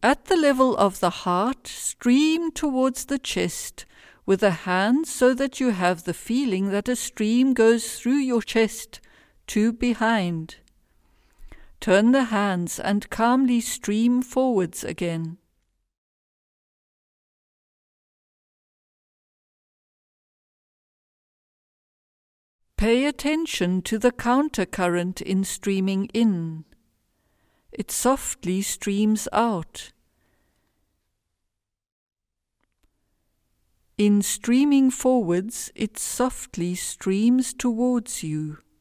At the level of the heart, stream towards the chest with the hands so that you have the feeling that a stream goes through your chest to behind. Turn the hands and calmly stream forwards again. Pay attention to the countercurrent in streaming in. It softly streams out. In streaming forwards, it softly streams towards you.